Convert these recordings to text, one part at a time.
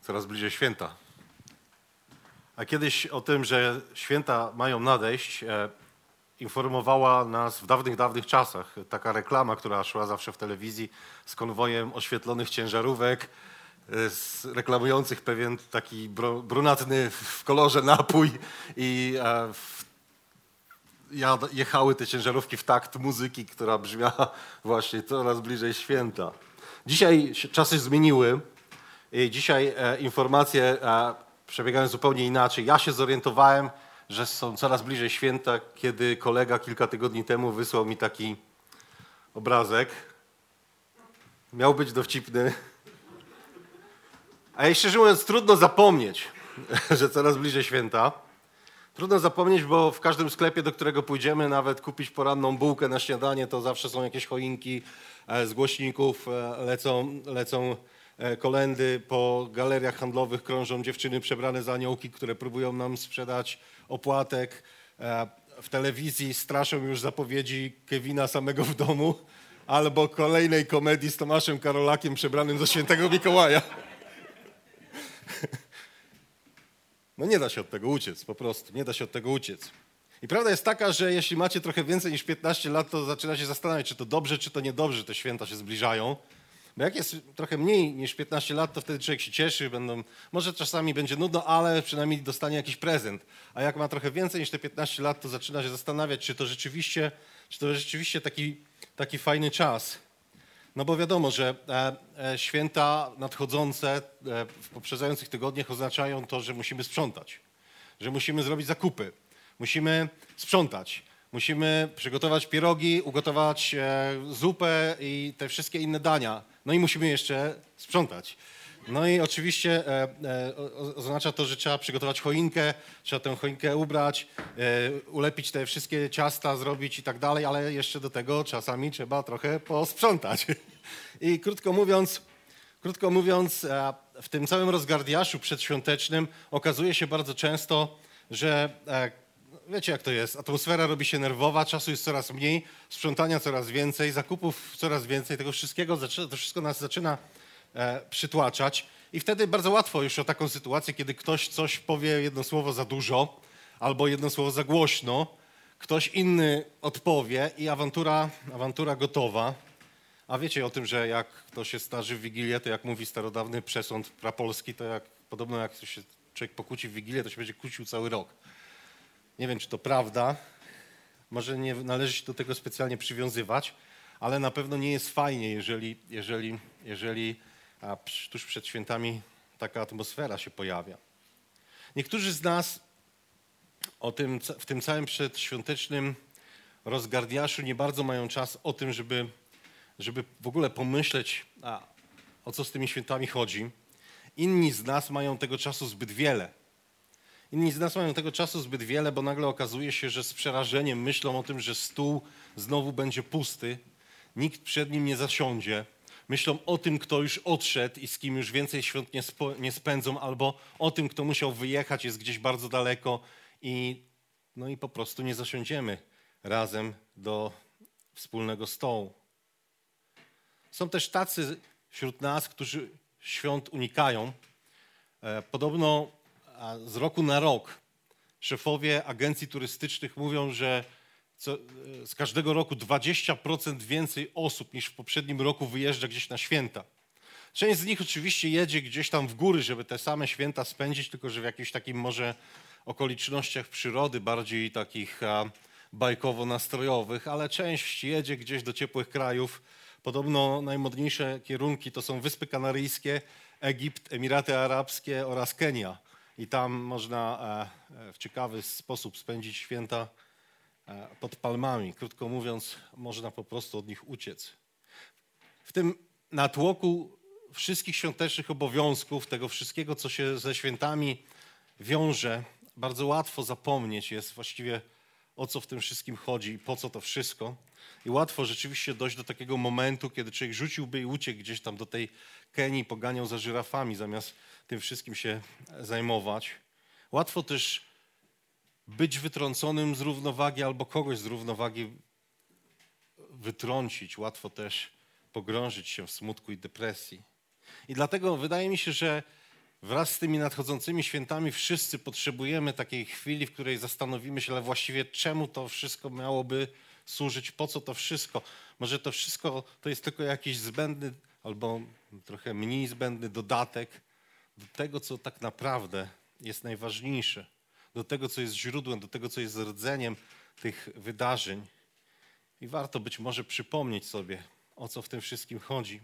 Coraz bliżej święta. A kiedyś o tym, że święta mają nadejść, informowała nas w dawnych czasach taka reklama, która szła zawsze w telewizji z konwojem oświetlonych ciężarówek, reklamujących pewien taki brunatny w kolorze napój i jechały te ciężarówki w takt muzyki, która brzmiała właśnie coraz bliżej święta. Dzisiaj czasy zmieniły i dzisiaj informacje przebiegają zupełnie inaczej. Ja się zorientowałem, że są coraz bliżej święta, kiedy kolega kilka tygodni temu wysłał mi taki obrazek. Miał być dowcipny. A szczerze mówiąc, trudno zapomnieć, że coraz bliżej święta. Trudno zapomnieć, bo w każdym sklepie, do którego pójdziemy, nawet kupić poranną bułkę na śniadanie, to zawsze są jakieś choinki z głośników, lecą kolędy, po galeriach handlowych krążą dziewczyny przebrane za aniołki, które próbują nam sprzedać opłatek. W telewizji straszą już zapowiedzi Kevina samego w domu albo kolejnej komedii z Tomaszem Karolakiem przebranym za świętego Mikołaja. No nie da się od tego uciec, po prostu, nie da się od tego uciec. I prawda jest taka, że jeśli macie trochę więcej niż 15 lat, to zaczyna się zastanawiać, czy to dobrze, czy to niedobrze, że te święta się zbliżają. Bo jak jest trochę mniej niż 15 lat, to wtedy człowiek się cieszy, może czasami będzie nudno, ale przynajmniej dostanie jakiś prezent. A jak ma trochę więcej niż te 15 lat, to zaczyna się zastanawiać, czy to rzeczywiście taki fajny czas. No bo wiadomo, że święta nadchodzące w poprzedzających tygodniach oznaczają to, że musimy sprzątać, że musimy zrobić zakupy, musimy sprzątać, musimy przygotować pierogi, ugotować zupę i te wszystkie inne dania. No i musimy jeszcze sprzątać. No i oczywiście oznacza to, że trzeba przygotować choinkę, trzeba tę choinkę ubrać, ulepić te wszystkie ciasta, zrobić i tak dalej, ale jeszcze do tego czasami trzeba trochę posprzątać. I krótko mówiąc, w tym całym rozgardiaszu przedświątecznym okazuje się bardzo często, że wiecie jak to jest, atmosfera robi się nerwowa, czasu jest coraz mniej, sprzątania coraz więcej, zakupów coraz więcej, tego wszystkiego, to wszystko nas zaczyna przytłaczać i wtedy bardzo łatwo już o taką sytuację, kiedy ktoś coś powie jedno słowo za dużo albo jedno słowo za głośno, ktoś inny odpowie i awantura gotowa. A wiecie o tym, że jak ktoś się starzy w Wigilię, to jak mówi starodawny przesąd prapolski, to podobno jak się człowiek pokłóci w Wigilię, to się będzie kłócił cały rok. Nie wiem, czy to prawda, może nie należy się do tego specjalnie przywiązywać, ale na pewno nie jest fajnie, jeżeli tuż przed świętami taka atmosfera się pojawia. Niektórzy z nas w tym całym przedświątecznym rozgardiaszu nie bardzo mają czas o tym, żeby w ogóle pomyśleć, o co z tymi świętami chodzi. Inni z nas mają tego czasu zbyt wiele. Bo nagle okazuje się, że z przerażeniem myślą o tym, że stół znowu będzie pusty, nikt przed nim nie zasiądzie. Myślą o tym, kto już odszedł i z kim już więcej świąt nie spędzą, albo o tym, kto musiał wyjechać, jest gdzieś bardzo daleko i po prostu nie zasiądziemy razem do wspólnego stołu. Są też tacy wśród nas, którzy świąt unikają. Podobno z roku na rok szefowie agencji turystycznych mówią, że z każdego roku 20% więcej osób niż w poprzednim roku wyjeżdża gdzieś na święta. Część z nich oczywiście jedzie gdzieś tam w góry, żeby te same święta spędzić, tylko że w jakichś takim może okolicznościach przyrody, bardziej takich bajkowo-nastrojowych, ale część jedzie gdzieś do ciepłych krajów. Podobno najmodniejsze kierunki to są Wyspy Kanaryjskie, Egipt, Emiraty Arabskie oraz Kenia. I tam można w ciekawy sposób spędzić święta pod palmami. Krótko mówiąc, można po prostu od nich uciec. W tym natłoku wszystkich świątecznych obowiązków, tego wszystkiego, co się ze świętami wiąże, bardzo łatwo zapomnieć jest właściwie, o co w tym wszystkim chodzi i po co to wszystko. I łatwo rzeczywiście dojść do takiego momentu, kiedy człowiek rzuciłby i uciekł gdzieś tam do tej Kenii, poganiał za żyrafami, zamiast tym wszystkim się zajmować. Łatwo też być wytrąconym z równowagi albo kogoś z równowagi wytrącić. Łatwo też pogrążyć się w smutku i depresji. I dlatego wydaje mi się, że wraz z tymi nadchodzącymi świętami wszyscy potrzebujemy takiej chwili, w której zastanowimy się, ale właściwie czemu to wszystko miałoby służyć, po co to wszystko. Może to wszystko to jest tylko jakiś zbędny albo trochę mniej zbędny dodatek do tego, co tak naprawdę jest najważniejsze, do tego, co jest źródłem, do tego, co jest rdzeniem tych wydarzeń. I warto być może przypomnieć sobie, o co w tym wszystkim chodzi.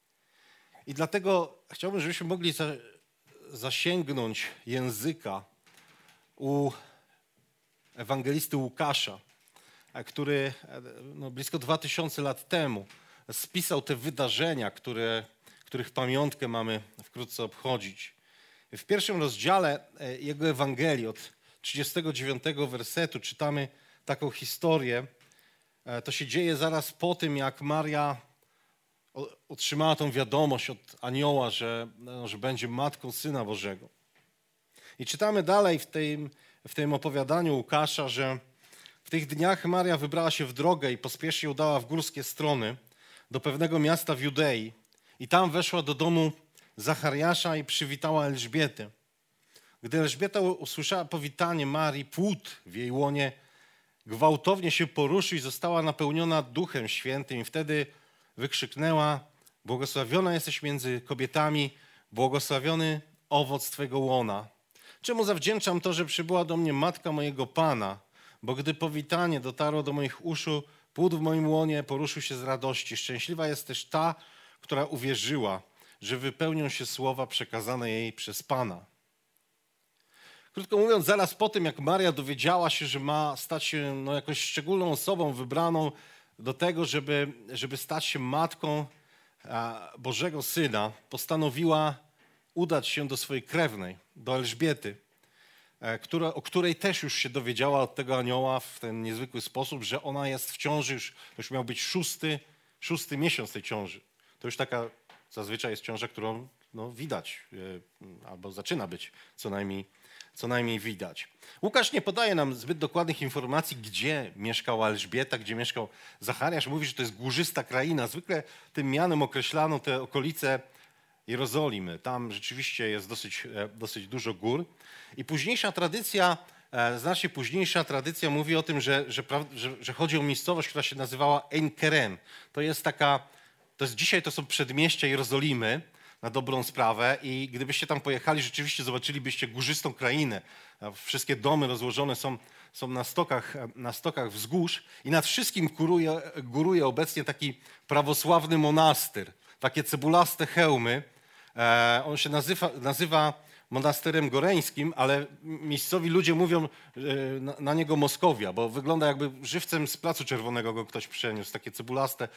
I dlatego chciałbym, żebyśmy mogli zasięgnąć języka u ewangelisty Łukasza, który blisko 2000 lat temu spisał te wydarzenia, których pamiątkę mamy wkrótce obchodzić. W pierwszym rozdziale jego Ewangelii od 39 wersetu czytamy taką historię. To się dzieje zaraz po tym, jak Maria otrzymała tą wiadomość od anioła, że będzie matką Syna Bożego. I czytamy dalej w tym opowiadaniu Łukasza, że w tych dniach Maria wybrała się w drogę i pospiesznie udała w górskie strony do pewnego miasta w Judei. I tam weszła do domu Zachariasza i przywitała Elżbietę. Gdy Elżbieta usłyszała powitanie Marii, płód w jej łonie gwałtownie się poruszył i została napełniona Duchem Świętym. I wtedy wykrzyknęła: błogosławiona jesteś między kobietami, błogosławiony owoc Twego łona. Czemu zawdzięczam to, że przybyła do mnie matka mojego Pana? Bo gdy powitanie dotarło do moich uszu, płód w moim łonie poruszył się z radości. Szczęśliwa jest też ta, która uwierzyła, że wypełnią się słowa przekazane jej przez Pana. Krótko mówiąc, zaraz po tym, jak Maria dowiedziała się, że ma stać się jakąś szczególną osobą wybraną do tego, żeby stać się matką Bożego Syna, postanowiła udać się do swojej krewnej, do Elżbiety, o której też już się dowiedziała od tego anioła w ten niezwykły sposób, że ona jest w ciąży, już miał być szósty miesiąc tej ciąży. To już taka zazwyczaj jest ciąża, którą widać, albo zaczyna być co najmniej widać. Łukasz nie podaje nam zbyt dokładnych informacji, gdzie mieszkała Elżbieta, gdzie mieszkał Zachariasz. Mówi, że to jest górzysta kraina. Zwykle tym mianem określano te okolice Jerozolimy. Tam rzeczywiście jest dosyć dużo gór. I późniejsza tradycja, znacznie późniejsza tradycja mówi o tym, że chodzi o miejscowość, która się nazywała Ein Keren. Dzisiaj to są przedmieścia Jerozolimy, na dobrą sprawę, i gdybyście tam pojechali, rzeczywiście zobaczylibyście górzystą krainę. Wszystkie domy rozłożone są na stokach wzgórz i nad wszystkim góruje obecnie taki prawosławny monastyr. Takie cebulaste hełmy. On się nazywa monasterem goreńskim, ale miejscowi ludzie mówią na niego Moskowia, bo wygląda, jakby żywcem z Placu Czerwonego go ktoś przeniósł. Takie cebulaste,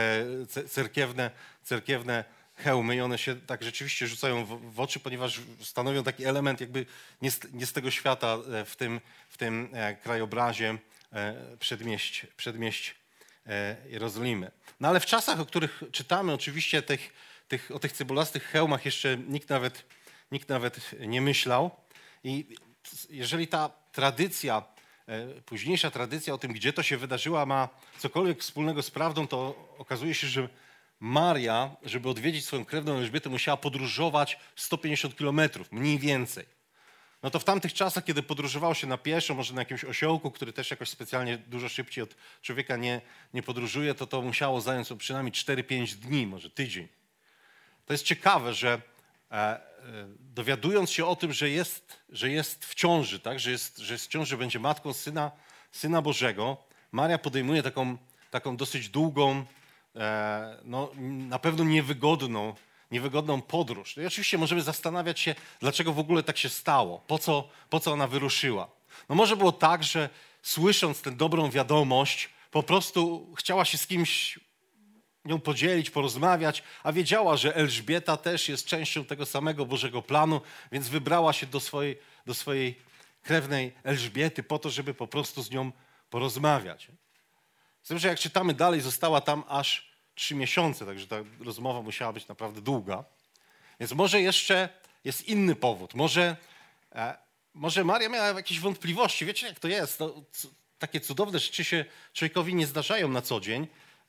cerkiewne hełmy i one się tak rzeczywiście rzucają w oczy, ponieważ stanowią taki element jakby nie z tego świata w tym krajobrazie przedmieść Jerozolimy. No ale w czasach, o których czytamy, oczywiście o tych cebulastych hełmach jeszcze nikt nawet nie myślał. I jeżeli ta tradycja, późniejsza tradycja o tym, gdzie to się wydarzyła, ma cokolwiek wspólnego z prawdą, to okazuje się, że Maria, żeby odwiedzić swoją krewną Elżbietę, musiała podróżować 150 kilometrów, mniej więcej. No to w tamtych czasach, kiedy podróżowało się na pieszo, może na jakimś osiołku, który też jakoś specjalnie dużo szybciej od człowieka nie podróżuje, to musiało zająć przynajmniej 4-5 dni, może tydzień. To jest ciekawe, że dowiadując się o tym, że jest w ciąży, tak? że jest w ciąży, będzie matką Syna Bożego, Maria podejmuje taką dosyć długą, na pewno niewygodną podróż. No i oczywiście możemy zastanawiać się, dlaczego w ogóle tak się stało, po co ona wyruszyła. No może było tak, że słysząc tę dobrą wiadomość, po prostu chciała się z kimś nią podzielić, porozmawiać, a wiedziała, że Elżbieta też jest częścią tego samego Bożego planu, więc wybrała się do swojej krewnej Elżbiety po to, żeby po prostu z nią porozmawiać. Z tym, że jak czytamy dalej, została tam aż 3 miesiące, także ta rozmowa musiała być naprawdę długa. Więc może jeszcze jest inny powód. Może Maria miała jakieś wątpliwości. Wiecie, jak to jest? Takie cudowne rzeczy się człowiekowi nie zdarzają na co dzień.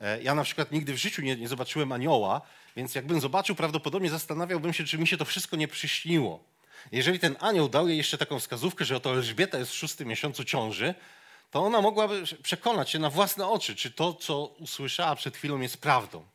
Ja na przykład nigdy w życiu nie zobaczyłem anioła, więc jakbym zobaczył, prawdopodobnie zastanawiałbym się, czy mi się to wszystko nie przyśniło. Jeżeli ten anioł dał jej jeszcze taką wskazówkę, że oto Elżbieta jest w 6. miesiącu ciąży, to ona mogłaby przekonać się na własne oczy, czy to, co usłyszała przed chwilą, jest prawdą.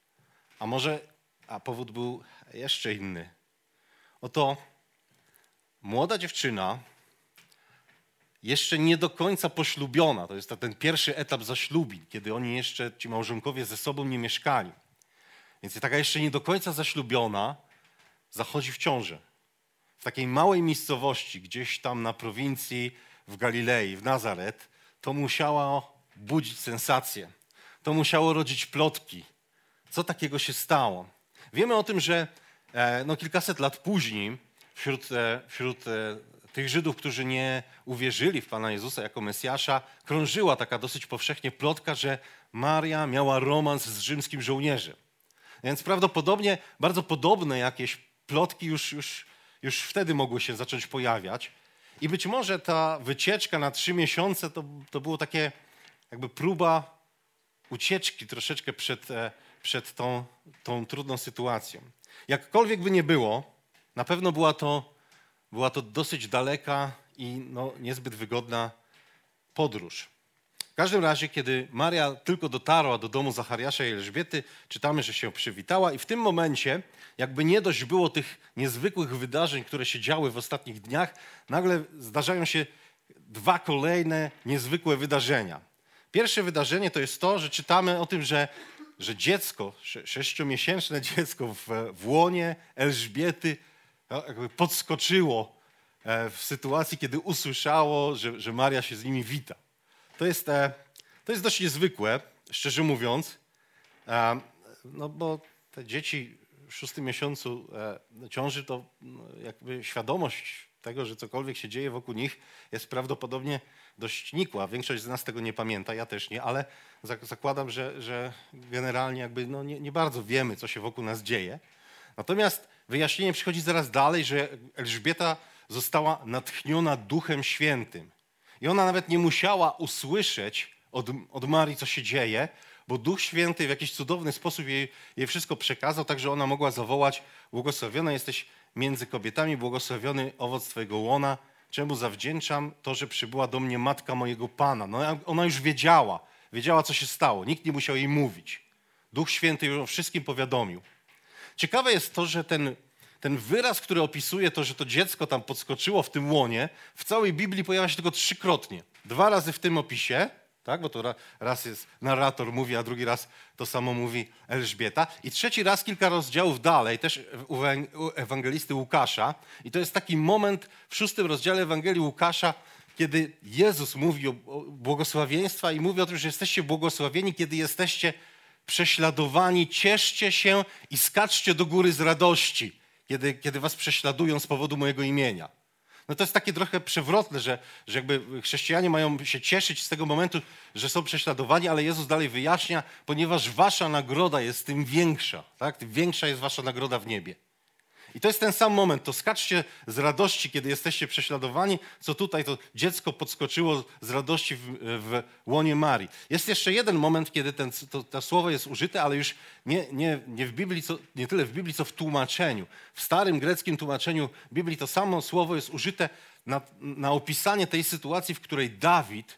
A powód był jeszcze inny. Oto młoda dziewczyna, jeszcze nie do końca poślubiona, to jest ten pierwszy etap zaślubin, kiedy oni jeszcze, ci małżonkowie, ze sobą nie mieszkali. Więc taka jeszcze nie do końca zaślubiona zachodzi w ciążę. W takiej małej miejscowości, gdzieś tam na prowincji w Galilei, w Nazaret, to musiało budzić sensację. To musiało rodzić plotki. Co takiego się stało? Wiemy o tym, że kilkaset lat później wśród tych Żydów, którzy nie uwierzyli w Pana Jezusa jako Mesjasza, krążyła taka dosyć powszechnie plotka, że Maria miała romans z rzymskim żołnierzem. Więc prawdopodobnie bardzo podobne jakieś plotki już wtedy mogły się zacząć pojawiać. I być może ta wycieczka na 3 miesiące to było takie jakby próba ucieczki troszeczkę przed tą trudną sytuacją. Jakkolwiek by nie było, na pewno była to dosyć daleka i niezbyt wygodna podróż. W każdym razie, kiedy Maria tylko dotarła do domu Zachariasza i Elżbiety, czytamy, że się przywitała i w tym momencie, jakby nie dość było tych niezwykłych wydarzeń, które się działy w ostatnich dniach, nagle zdarzają się 2 kolejne niezwykłe wydarzenia. Pierwsze wydarzenie to jest to, że czytamy o tym, że dziecko, 6-miesięczne dziecko w łonie Elżbiety jakby podskoczyło w sytuacji, kiedy usłyszało, że Maria się z nimi wita. To jest dość niezwykłe, szczerze mówiąc, bo te dzieci w 6. miesiącu ciąży, to jakby świadomość tego, że cokolwiek się dzieje wokół nich, jest prawdopodobnie dość nikła. Większość z nas tego nie pamięta, ja też nie, ale zakładam, że generalnie jakby nie bardzo wiemy, co się wokół nas dzieje. Natomiast wyjaśnienie przychodzi zaraz dalej, że Elżbieta została natchniona Duchem Świętym. I ona nawet nie musiała usłyszeć od Marii, co się dzieje, bo Duch Święty w jakiś cudowny sposób jej wszystko przekazał, tak że ona mogła zawołać: błogosławiona jesteś między kobietami, błogosławiony owoc Twojego łona, czemu zawdzięczam to, że przybyła do mnie matka mojego Pana. Ona już wiedziała, co się stało. Nikt nie musiał jej mówić. Duch Święty już o wszystkim powiadomił. Ciekawe jest to, że ten wyraz, który opisuje to, że to dziecko tam podskoczyło w tym łonie, w całej Biblii pojawia się tylko 3-krotnie. 2 razy w tym opisie, tak? Bo to raz jest narrator mówi, a drugi raz to samo mówi Elżbieta. I 3. raz kilka rozdziałów dalej, też u ewangelisty Łukasza. I to jest taki moment w 6. rozdziale Ewangelii Łukasza, kiedy Jezus mówi o błogosławieństwa i mówi o tym, że jesteście błogosławieni, kiedy jesteście prześladowani. Cieszcie się i skaczcie do góry z radości, kiedy was prześladują z powodu mojego imienia. To jest takie trochę przewrotne, że jakby chrześcijanie mają się cieszyć z tego momentu, że są prześladowani, ale Jezus dalej wyjaśnia, ponieważ wasza nagroda jest tym większa. Tak? Tym większa jest wasza nagroda w niebie. I to jest ten sam moment. To skaczcie z radości, kiedy jesteście prześladowani, co tutaj to dziecko podskoczyło z radości w łonie Marii. Jest jeszcze jeden moment, kiedy to słowo jest użyte, ale już nie w Biblii, nie tyle w Biblii, co w tłumaczeniu. W starym greckim tłumaczeniu Biblii to samo słowo jest użyte na opisanie tej sytuacji, w której Dawid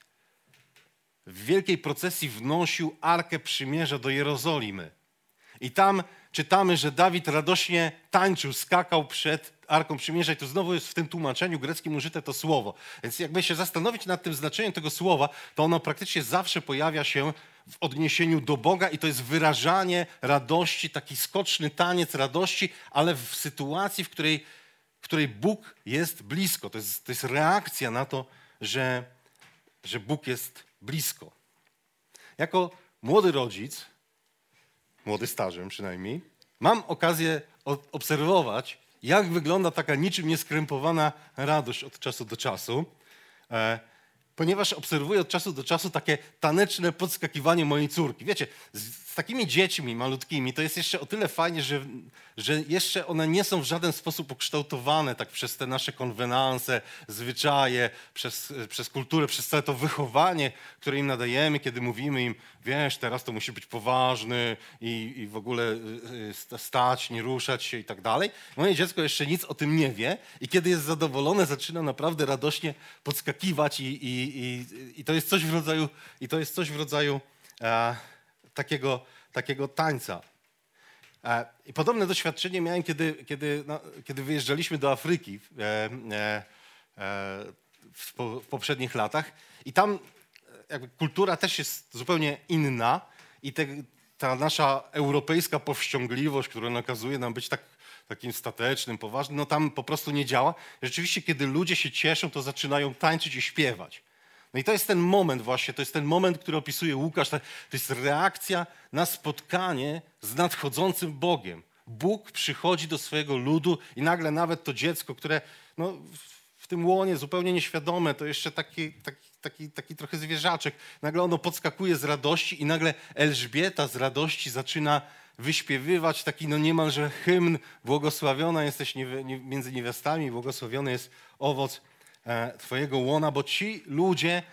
w wielkiej procesji wnosił Arkę Przymierza do Jerozolimy. I tam czytamy, że Dawid radośnie tańczył, skakał przed Arką Przymierza i to znowu jest w tym tłumaczeniu greckim użyte to słowo. Więc jakby się zastanowić nad tym znaczeniem tego słowa, to ono praktycznie zawsze pojawia się w odniesieniu do Boga i to jest wyrażanie radości, taki skoczny taniec radości, ale w sytuacji, w której Bóg jest blisko. To jest reakcja na to, że Bóg jest blisko. Jako młody rodzic, młody stażem przynajmniej, mam okazję obserwować, jak wygląda taka niczym nieskrępowana radość od czasu do czasu. ponieważ obserwuję od czasu do czasu takie taneczne podskakiwanie mojej córki. Wiecie, z takimi dziećmi malutkimi to jest jeszcze o tyle fajnie, że jeszcze one nie są w żaden sposób ukształtowane tak przez te nasze konwenanse, zwyczaje, przez kulturę, przez całe to wychowanie, które im nadajemy, kiedy mówimy im, wiesz, teraz to musi być poważny i w ogóle stać, nie ruszać się i tak dalej. Moje dziecko jeszcze nic o tym nie wie i kiedy jest zadowolone, zaczyna naprawdę radośnie podskakiwać i to jest coś w rodzaju takiego tańca. I podobne doświadczenie miałem, kiedy wyjeżdżaliśmy do Afryki w poprzednich latach i tam jakby kultura też jest zupełnie inna i ta nasza europejska powściągliwość, która nakazuje nam być takim statecznym, poważnym, no tam po prostu nie działa. Rzeczywiście, kiedy ludzie się cieszą, to zaczynają tańczyć i śpiewać. No i to jest ten moment właśnie, to jest ten moment, który opisuje Łukasz. To jest reakcja na spotkanie z nadchodzącym Bogiem. Bóg przychodzi do swojego ludu i nagle nawet to dziecko, które no, w tym łonie zupełnie nieświadome, to jeszcze taki trochę zwierzaczek, nagle ono podskakuje z radości i nagle Elżbieta z radości zaczyna wyśpiewywać taki no niemalże hymn: błogosławiona jesteś między niewiastami, błogosławiony jest owoc Twojego łona, bo ci ludzie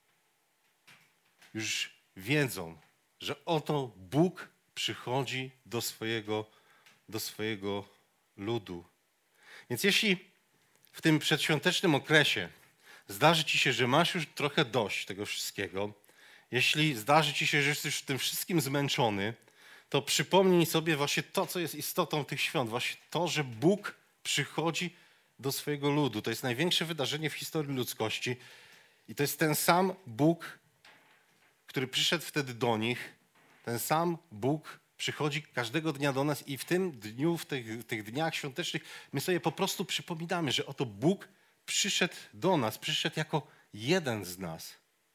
już wiedzą, że oto Bóg przychodzi do swojego ludu. Więc jeśli w tym przedświątecznym okresie zdarzy ci się, że masz już trochę dość tego wszystkiego, jeśli zdarzy ci się, że jesteś tym wszystkim zmęczony, to przypomnij sobie właśnie to, co jest istotą tych świąt. Właśnie to, że Bóg przychodzi do swojego ludu. To jest największe wydarzenie w historii ludzkości i to jest ten sam Bóg, który przyszedł wtedy do nich. Ten sam Bóg przychodzi każdego dnia do nas i w tym dniu, w tych dniach świątecznych my sobie po prostu przypominamy, że oto Bóg przyszedł do nas, przyszedł jako jeden z nas.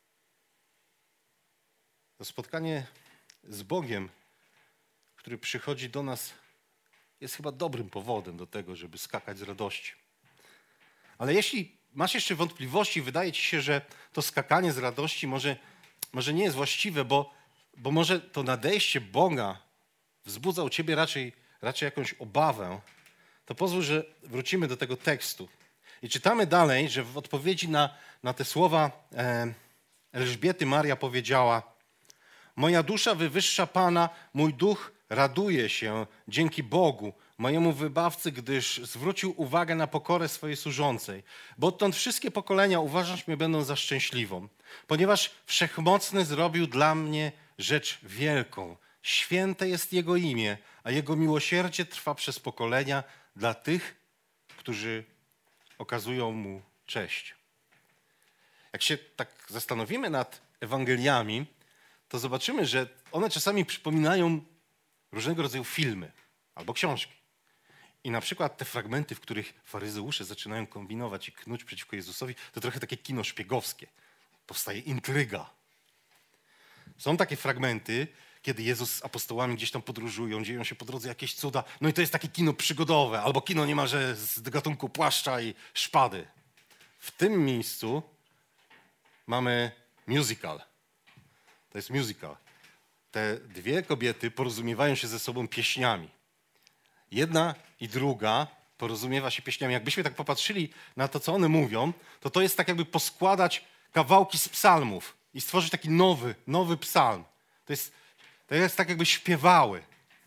To spotkanie z Bogiem, który przychodzi do nas, jest chyba dobrym powodem do tego, żeby skakać z radości. Ale jeśli masz jeszcze wątpliwości, wydaje ci się, że to skakanie z radości może nie jest właściwe, bo może to nadejście Boga wzbudza u ciebie raczej jakąś obawę, to pozwól, że wrócimy do tego tekstu. I czytamy dalej, że w odpowiedzi na te słowa Elżbiety Maria powiedziała: moja dusza wywyższa Pana, mój duch raduje się dzięki Bogu, mojemu wybawcy, gdyż zwrócił uwagę na pokorę swojej służącej. Bo odtąd wszystkie pokolenia uważać mnie będą za szczęśliwą, ponieważ Wszechmocny zrobił dla mnie rzecz wielką. Święte jest Jego imię, a Jego miłosierdzie trwa przez pokolenia dla tych, którzy okazują Mu cześć. Jak się tak zastanowimy nad Ewangeliami, to zobaczymy, że one czasami przypominają różnego rodzaju filmy albo książki. I na przykład te fragmenty, w których faryzeusze zaczynają kombinować i knuć przeciwko Jezusowi, to trochę takie kino szpiegowskie. Powstaje intryga. Są takie fragmenty, kiedy Jezus z apostołami gdzieś tam podróżują, dzieją się po drodze jakieś cuda. No i to jest takie kino przygodowe, albo kino niemalże z gatunku płaszcza i szpady. W tym miejscu mamy musical. To jest musical. Te dwie kobiety porozumiewają się ze sobą pieśniami. Jedna i druga porozumiewa się pieśniami. Jakbyśmy tak popatrzyli na to, co one mówią, to jest tak jakby poskładać kawałki z psalmów i stworzyć taki nowy psalm. To jest tak jakby śpiewały.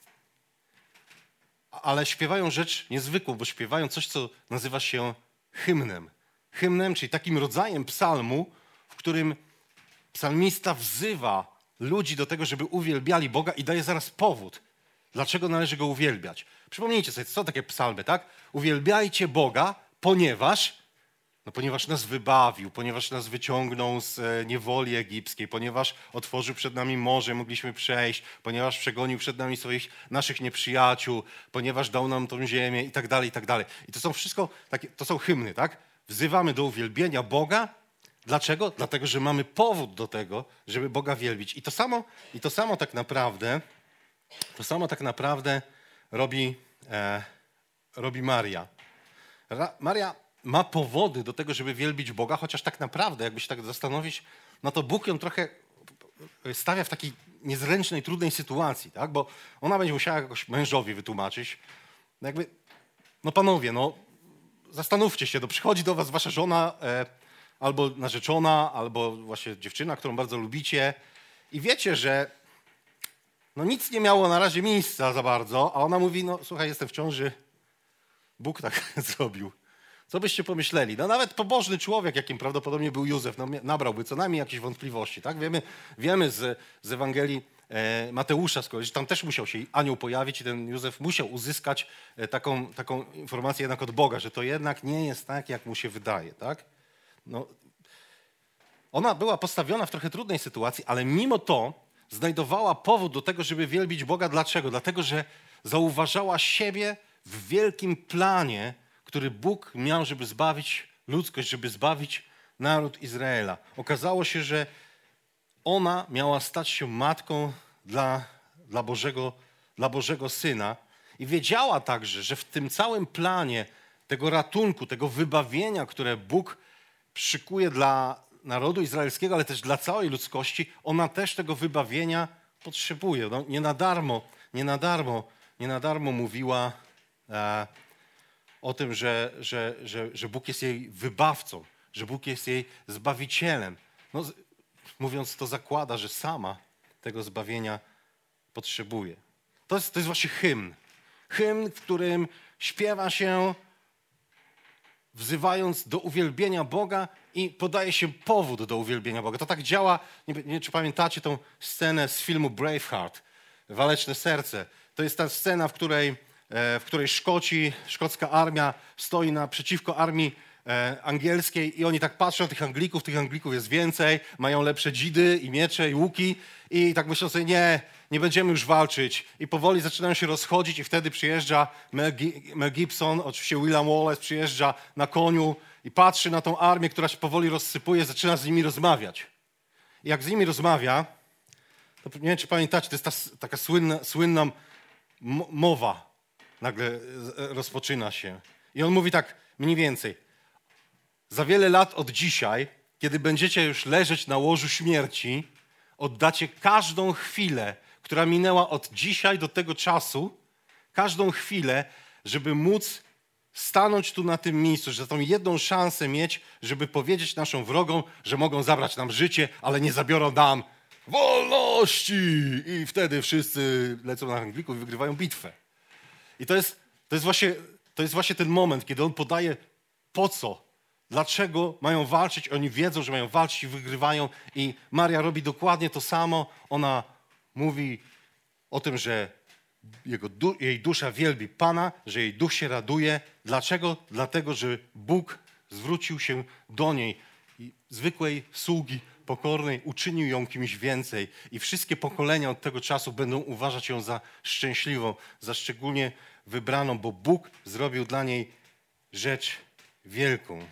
Ale śpiewają rzecz niezwykłą, bo śpiewają coś, co nazywa się hymnem. Hymnem, czyli takim rodzajem psalmu, w którym psalmista wzywa ludzi do tego, żeby uwielbiali Boga i daje zaraz powód, dlaczego należy Go uwielbiać. Przypomnijcie sobie, co takie psalmy, tak? Uwielbiajcie Boga, ponieważ nas wybawił, ponieważ nas wyciągnął z niewoli egipskiej, ponieważ otworzył przed nami morze, mogliśmy przejść, ponieważ przegonił przed nami naszych nieprzyjaciół, ponieważ dał nam tą ziemię i tak dalej, i tak dalej. I to są wszystko to są hymny, tak? Wzywamy do uwielbienia Boga. Dlaczego? Dlatego, że mamy powód do tego, żeby Boga wielbić. I to samo tak naprawdę robi Maria. Maria ma powody do tego, żeby wielbić Boga, chociaż tak naprawdę, jakby się tak zastanowić, no to Bóg ją trochę stawia w takiej niezręcznej, trudnej sytuacji, tak? Bo ona będzie musiała jakoś mężowi wytłumaczyć. Jakby, no panowie, no zastanówcie się, przychodzi do was wasza żona albo narzeczona, albo właśnie dziewczyna, którą bardzo lubicie i wiecie, że no nic nie miało na razie miejsca za bardzo, a ona mówi, no słuchaj, jestem w ciąży, Bóg tak zrobił. Co byście pomyśleli? No nawet pobożny człowiek, jakim prawdopodobnie był Józef, no, nabrałby co najmniej jakieś wątpliwości. Tak? Wiemy z Ewangelii Mateusza z kolei, że tam też musiał się anioł pojawić i ten Józef musiał uzyskać taką informację jednak od Boga, że to jednak nie jest tak, jak mu się wydaje. Tak? No, ona była postawiona w trochę trudnej sytuacji, ale mimo to znajdowała powód do tego, żeby wielbić Boga. Dlaczego? Dlatego, że zauważała siebie w wielkim planie, który Bóg miał, żeby zbawić ludzkość, żeby zbawić naród Izraela. Okazało się, że ona miała stać się matką dla Bożego Syna i wiedziała także, że w tym całym planie tego ratunku, tego wybawienia, które Bóg szykuje dla narodu izraelskiego, ale też dla całej ludzkości, ona też tego wybawienia potrzebuje. No, nie na darmo mówiła o tym, że Bóg jest jej wybawcą, że Bóg jest jej zbawicielem. No, mówiąc to zakłada, że sama tego zbawienia potrzebuje. To jest właśnie hymn. Hymn, w którym śpiewa się wzywając do uwielbienia Boga i podaje się powód do uwielbienia Boga. To tak działa, nie wiem, czy pamiętacie tą scenę z filmu Braveheart, Waleczne Serce. To jest ta scena, w której szkocka armia stoi naprzeciwko armii angielskiej i oni tak patrzą na tych Anglików jest więcej, mają lepsze dzidy i miecze i łuki i tak myślą sobie, nie będziemy już walczyć i powoli zaczynają się rozchodzić i wtedy przyjeżdża Mel Gibson, oczywiście William Wallace przyjeżdża na koniu i patrzy na tą armię, która się powoli rozsypuje, zaczyna z nimi rozmawiać. I jak z nimi rozmawia, to nie wiem, czy pamiętacie, to jest taka słynna mowa nagle rozpoczyna się. I on mówi tak mniej więcej, za wiele lat od dzisiaj, kiedy będziecie już leżeć na łożu śmierci, oddacie każdą chwilę, która minęła od dzisiaj do tego czasu, każdą chwilę, żeby móc stanąć tu na tym miejscu, że tą jedną szansę mieć, żeby powiedzieć naszym wrogom, że mogą zabrać nam życie, ale nie zabiorą nam wolności. I wtedy wszyscy lecą na Anglików i wygrywają bitwę. I to jest właśnie ten moment, kiedy on podaje po co, dlaczego mają walczyć. Oni wiedzą, że mają walczyć i wygrywają. I Maria robi dokładnie to samo. Ona mówi o tym, że jej dusza wielbi Pana, że jej duch się raduje. Dlaczego? Dlatego, że Bóg zwrócił się do niej, zwykłej sługi pokornej, uczynił ją kimś więcej. I wszystkie pokolenia od tego czasu będą uważać ją za szczęśliwą, za szczególnie wybraną, bo Bóg zrobił dla niej rzecz wielką.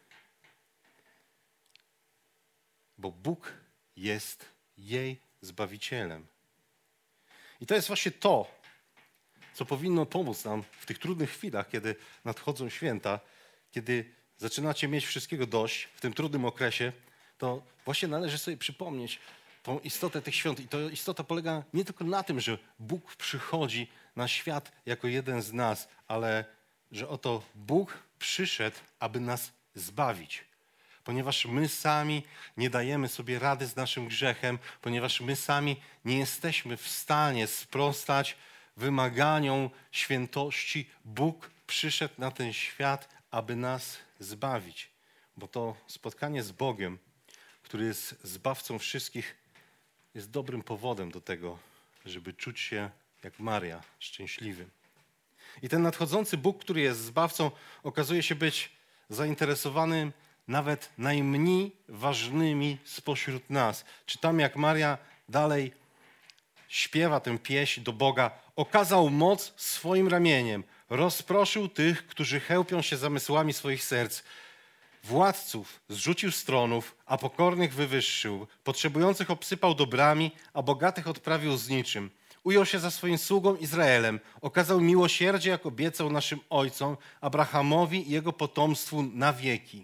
Bo Bóg jest jej Zbawicielem. I to jest właśnie to, co powinno pomóc nam w tych trudnych chwilach, kiedy nadchodzą święta, kiedy zaczynacie mieć wszystkiego dość w tym trudnym okresie, to właśnie należy sobie przypomnieć tą istotę tych świąt. I to istota polega nie tylko na tym, że Bóg przychodzi na świat jako jeden z nas, ale że oto Bóg przyszedł, aby nas zbawić. Ponieważ my sami nie dajemy sobie rady z naszym grzechem, ponieważ my sami nie jesteśmy w stanie sprostać wymaganiom świętości, Bóg przyszedł na ten świat, aby nas zbawić. Bo to spotkanie z Bogiem, który jest zbawcą wszystkich, jest dobrym powodem do tego, żeby czuć się jak Maria, szczęśliwym. I ten nadchodzący Bóg, który jest zbawcą, okazuje się być zainteresowany nawet najmniej ważnymi spośród nas. Czytamy, jak Maria dalej śpiewa tę pieśń do Boga. Okazał moc swoim ramieniem, rozproszył tych, którzy chełpią się zamysłami swoich serc. Władców zrzucił z tronów, a pokornych wywyższył. Potrzebujących obsypał dobrami, a bogatych odprawił z niczym. Ujął się za swoim sługą Izraelem, okazał miłosierdzie, jak obiecał naszym ojcom, Abrahamowi i jego potomstwu na wieki.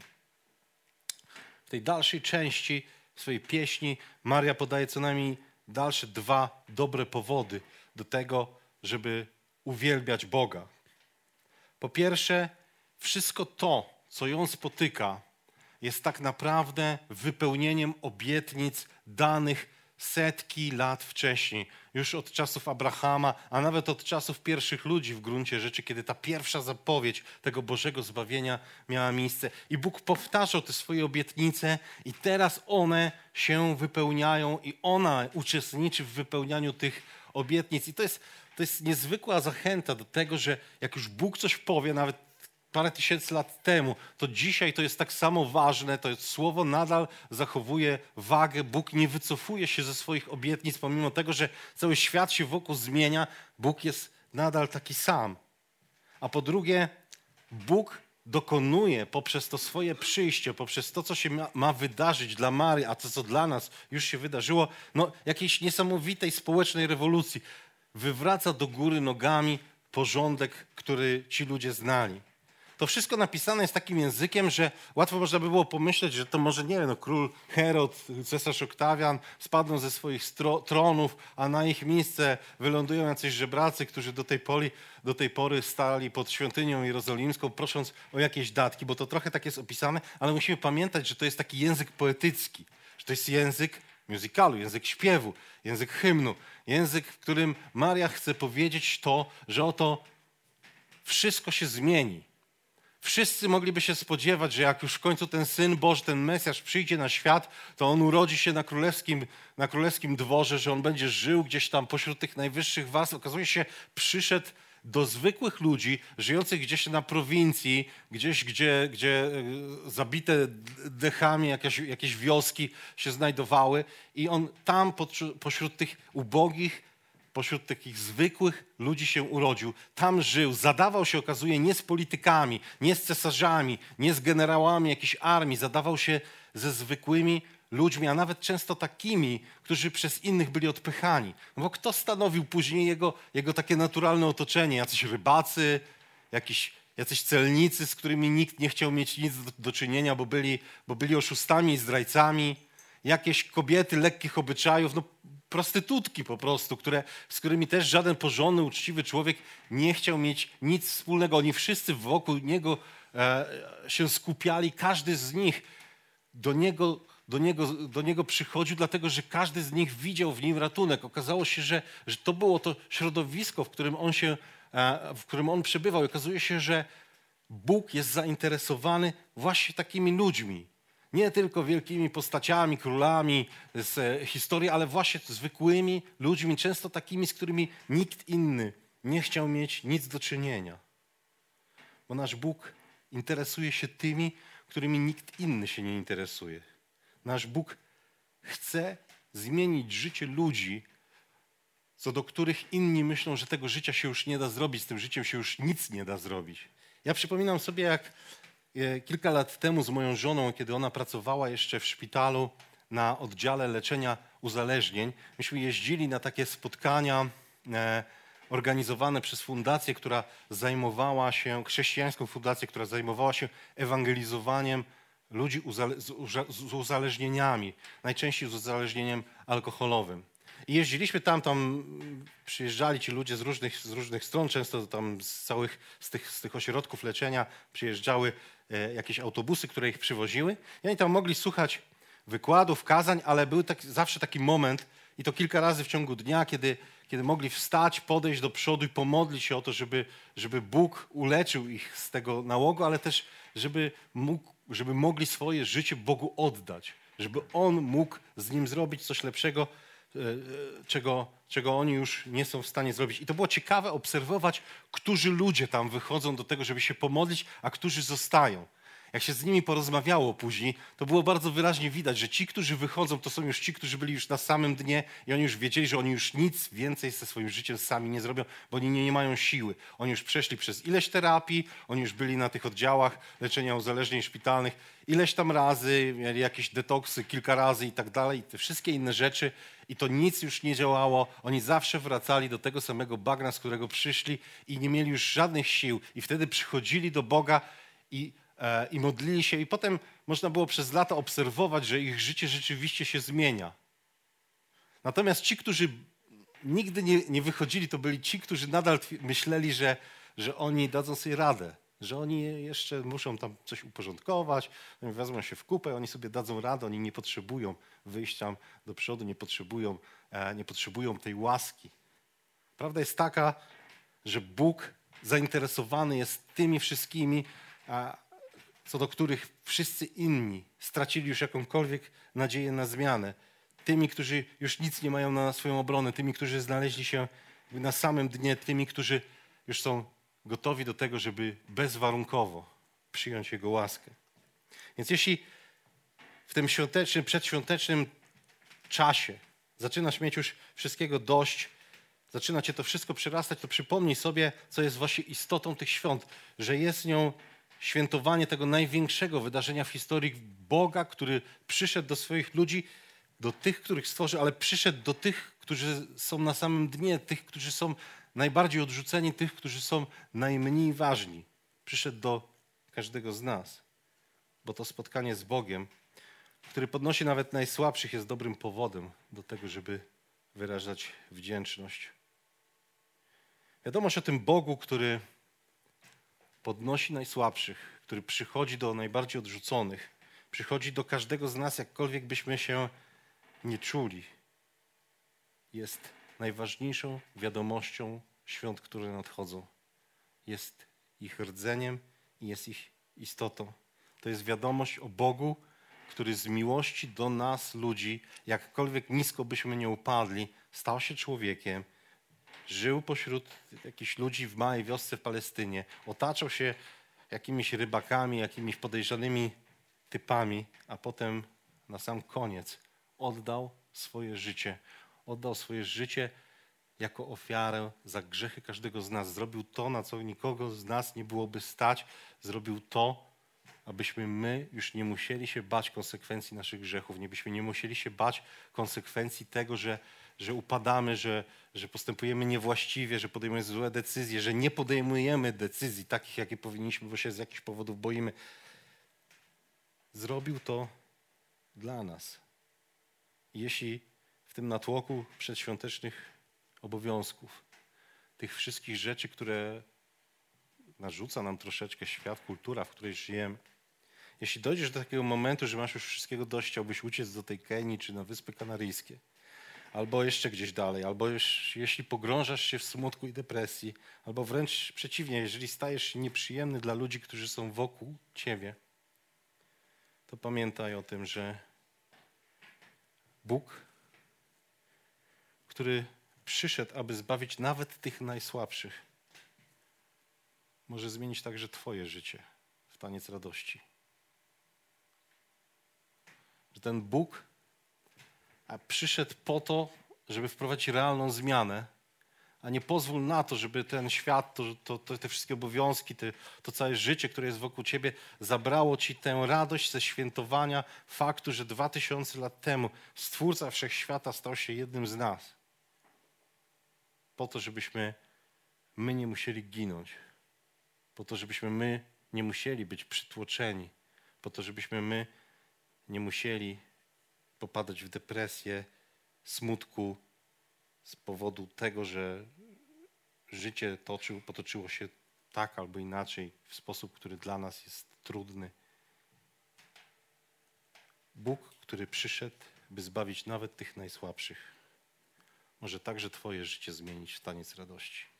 W tej dalszej części swojej pieśni Maria podaje co najmniej dalsze 2 dobre powody do tego, żeby uwielbiać Boga. Po pierwsze, wszystko to, co ją spotyka, jest tak naprawdę wypełnieniem obietnic danych setki lat wcześniej. Już od czasów Abrahama, a nawet od czasów pierwszych ludzi w gruncie rzeczy, kiedy ta pierwsza zapowiedź tego Bożego zbawienia miała miejsce. I Bóg powtarzał te swoje obietnice i teraz one się wypełniają i ona uczestniczy w wypełnianiu tych obietnic. I to jest niezwykła zachęta do tego, że jak już Bóg coś powie, nawet parę tysięcy lat temu, to dzisiaj to jest tak samo ważne, to słowo nadal zachowuje wagę, Bóg nie wycofuje się ze swoich obietnic, pomimo tego, że cały świat się wokół zmienia, Bóg jest nadal taki sam. A po drugie, Bóg dokonuje poprzez to swoje przyjście, poprzez to, co się ma wydarzyć dla Maryi, a to, co dla nas już się wydarzyło, jakiejś niesamowitej społecznej rewolucji. Wywraca do góry nogami porządek, który ci ludzie znali. To wszystko napisane jest takim językiem, że łatwo można by było pomyśleć, że to może, nie wiem, król Herod, cesarz Oktawian spadną ze swoich tronów, a na ich miejsce wylądują jacyś żebracy, którzy do tej pory stali pod świątynią jerozolimską, prosząc o jakieś datki, bo to trochę tak jest opisane, ale musimy pamiętać, że to jest taki język poetycki, że to jest język musicalu, język śpiewu, język hymnu, język, w którym Maria chce powiedzieć to, że oto wszystko się zmieni. Wszyscy mogliby się spodziewać, że jak już w końcu ten Syn Boży, ten Mesjasz przyjdzie na świat, to On urodzi się na królewskim dworze, że On będzie żył gdzieś tam pośród tych najwyższych warstw. Okazuje się, przyszedł do zwykłych ludzi, żyjących gdzieś na prowincji, gdzieś, gdzie zabite dechami jakieś wioski się znajdowały i On tam pośród tych ubogich, pośród takich zwykłych ludzi się urodził. Tam żył, zadawał się, okazuje, nie z politykami, nie z cesarzami, nie z generałami jakiejś armii. Zadawał się ze zwykłymi ludźmi, a nawet często takimi, którzy przez innych byli odpychani. No bo kto stanowił później jego takie naturalne otoczenie? Jacyś rybacy, jacyś celnicy, z którymi nikt nie chciał mieć nic do czynienia, bo byli oszustami i zdrajcami. Jakieś kobiety lekkich obyczajów, prostytutki po prostu, z którymi też żaden porządny, uczciwy człowiek nie chciał mieć nic wspólnego. Oni wszyscy wokół niego się skupiali, każdy z nich do niego przychodził, dlatego że każdy z nich widział w nim ratunek. Okazało się, że to było to środowisko, w którym on przebywał. I okazuje się, że Bóg jest zainteresowany właśnie takimi ludźmi. Nie tylko wielkimi postaciami, królami z historii, ale właśnie zwykłymi ludźmi, często takimi, z którymi nikt inny nie chciał mieć nic do czynienia. Bo nasz Bóg interesuje się tymi, którymi nikt inny się nie interesuje. Nasz Bóg chce zmienić życie ludzi, co do których inni myślą, że tego życia się już nie da zrobić, z tym życiem się już nic nie da zrobić. Ja przypominam sobie, jak kilka lat temu z moją żoną, kiedy ona pracowała jeszcze w szpitalu na oddziale leczenia uzależnień, myśmy jeździli na takie spotkania organizowane przez fundację, która zajmowała się, chrześcijańską fundację, która zajmowała się ewangelizowaniem ludzi z uzależnieniami, najczęściej z uzależnieniem alkoholowym. I jeździliśmy tam przyjeżdżali ci ludzie z różnych stron, często tam z tych ośrodków leczenia przyjeżdżały jakieś autobusy, które ich przywoziły i oni tam mogli słuchać wykładów, kazań, ale był zawsze taki moment i to kilka razy w ciągu dnia, kiedy mogli wstać, podejść do przodu i pomodlić się o to, żeby Bóg uleczył ich z tego nałogu, ale też żeby mogli swoje życie Bogu oddać, żeby On mógł z nim zrobić coś lepszego, czego oni już nie są w stanie zrobić. I to było ciekawe obserwować, którzy ludzie tam wychodzą do tego, żeby się pomodlić, a którzy zostają. Jak się z nimi porozmawiało później, to było bardzo wyraźnie widać, że ci, którzy wychodzą, to są już ci, którzy byli już na samym dnie i oni już wiedzieli, że oni już nic więcej ze swoim życiem sami nie zrobią, bo oni nie mają siły. Oni już przeszli przez ileś terapii, oni już byli na tych oddziałach leczenia uzależnień szpitalnych, ileś tam razy, mieli jakieś detoksy kilka razy i tak dalej, te wszystkie inne rzeczy i to nic już nie działało. Oni zawsze wracali do tego samego bagna, z którego przyszli i nie mieli już żadnych sił. I wtedy przychodzili do Boga i modlili się. I potem można było przez lata obserwować, że ich życie rzeczywiście się zmienia. Natomiast ci, którzy nigdy nie wychodzili, to byli ci, którzy nadal myśleli, że oni dadzą sobie radę, że oni jeszcze muszą tam coś uporządkować, oni wezmą się w kupę, oni sobie dadzą radę, oni nie potrzebują wyjść tam do przodu, nie potrzebują tej łaski. Prawda jest taka, że Bóg zainteresowany jest tymi wszystkimi, co do których wszyscy inni stracili już jakąkolwiek nadzieję na zmianę. Tymi, którzy już nic nie mają na swoją obronę, tymi, którzy znaleźli się na samym dnie, tymi, którzy już są gotowi do tego, żeby bezwarunkowo przyjąć Jego łaskę. Więc jeśli w tym przedświątecznym czasie zaczynasz mieć już wszystkiego dość, zaczyna cię to wszystko przerastać, to przypomnij sobie, co jest właśnie istotą tych świąt, że jest nią świętowanie tego największego wydarzenia w historii Boga, który przyszedł do swoich ludzi, do tych, których stworzył, ale przyszedł do tych, którzy są na samym dnie, tych, którzy są najbardziej odrzuceni, tych, którzy są najmniej ważni. Przyszedł do każdego z nas, bo to spotkanie z Bogiem, który podnosi nawet najsłabszych, jest dobrym powodem do tego, żeby wyrażać wdzięczność. Wiadomość o tym Bogu, który podnosi najsłabszych, który przychodzi do najbardziej odrzuconych, przychodzi do każdego z nas, jakkolwiek byśmy się nie czuli, jest najważniejszą wiadomością świąt, które nadchodzą. Jest ich rdzeniem i jest ich istotą. To jest wiadomość o Bogu, który z miłości do nas, ludzi, jakkolwiek nisko byśmy nie upadli, stał się człowiekiem, żył pośród jakichś ludzi w małej wiosce w Palestynie, otaczał się jakimiś rybakami, jakimiś podejrzanymi typami, a potem na sam koniec oddał swoje życie. Oddał swoje życie jako ofiarę za grzechy każdego z nas. Zrobił to, na co nikogo z nas nie byłoby stać. Zrobił to, abyśmy my już nie musieli się bać konsekwencji naszych grzechów. Byśmy nie musieli się bać konsekwencji tego, że upadamy, że postępujemy niewłaściwie, że podejmujemy złe decyzje, że nie podejmujemy decyzji takich, jakie powinniśmy, bo się z jakichś powodów boimy. Zrobił to dla nas. Jeśli w tym natłoku przedświątecznych obowiązków, tych wszystkich rzeczy, które narzuca nam troszeczkę świat, kultura, w której żyjemy, jeśli dojdziesz do takiego momentu, że masz już wszystkiego dość, chciałbyś uciec do tej Kenii czy na Wyspy Kanaryjskie, albo jeszcze gdzieś dalej, albo jeśli pogrążasz się w smutku i depresji, albo wręcz przeciwnie, jeżeli stajesz się nieprzyjemny dla ludzi, którzy są wokół ciebie, to pamiętaj o tym, że Bóg, który przyszedł, aby zbawić nawet tych najsłabszych, może zmienić także twoje życie w taniec radości. Że ten Bóg przyszedł po to, żeby wprowadzić realną zmianę, a nie pozwól na to, żeby ten świat, te wszystkie obowiązki, to całe życie, które jest wokół ciebie, zabrało ci tę radość ze świętowania faktu, że 2000 lat temu Stwórca Wszechświata stał się jednym z nas. Po to, żebyśmy my nie musieli ginąć. Po to, żebyśmy my nie musieli być przytłoczeni. Po to, żebyśmy my nie musieli popadać w depresję, smutku z powodu tego, że życie potoczyło się tak albo inaczej, w sposób, który dla nas jest trudny. Bóg, który przyszedł, by zbawić nawet tych najsłabszych, może także twoje życie zmienić w taniec radości.